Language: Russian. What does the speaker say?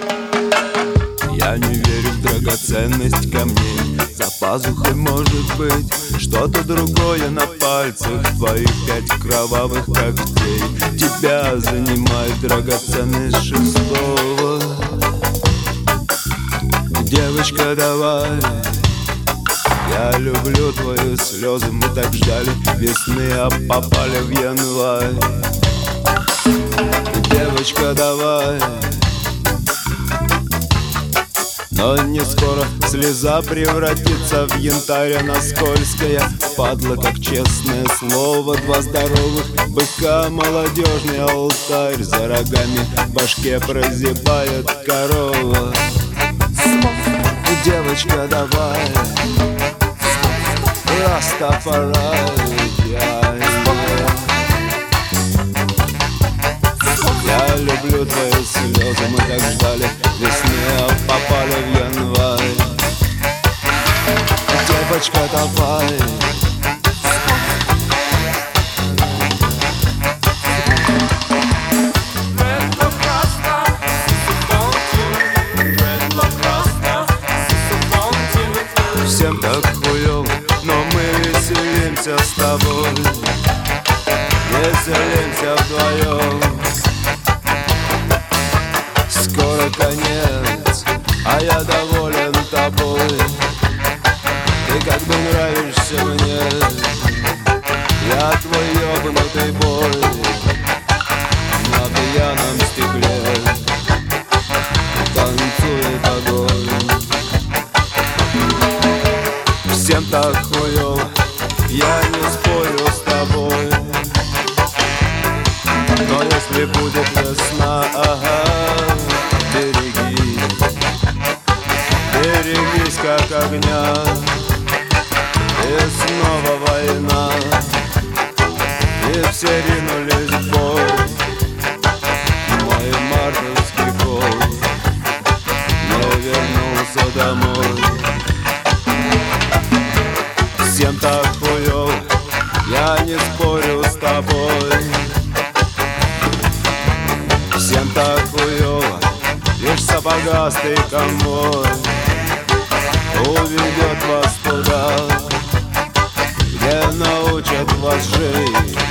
Я не верю в драгоценность камней. За пазухой может быть что-то другое. На пальцах твоих 5 кровавых когтей. Тебя занимает драгоценность шестого. Девочка, давай, я люблю твои слезы. Мы так ждали весны, а попали в январь. Девочка, давай. Но не скоро слеза превратится в янтарь. Она скользкая, падла, как честное слово. 2 здоровых быка, молодежный алтарь. За рогами в башке прозябает корова. Девочка, давай, Растафарай. Я люблю твои слезы. Мы так ждали весны, а попали в январь. Девочка, давай. Всем так хуёво, но мы веселимся с тобой. Веселимся вдвоем. Скоро конец, а я доволен тобой. Ты как бы нравишься мне. Я твой ёбнутый бой на пьяном стекле танцует огонь. Всем так хуёво, я не спорю с тобой. Но если будет весна, ага, берегись, берегись как огня. И снова война, и все ринулись в бой. Мой мартовский гол не вернулся домой. Всем так хуёво, я не спорю с тобой. Всем так хуёво, лишь сапогастый конвой уведет вас туда, где научат вас жить.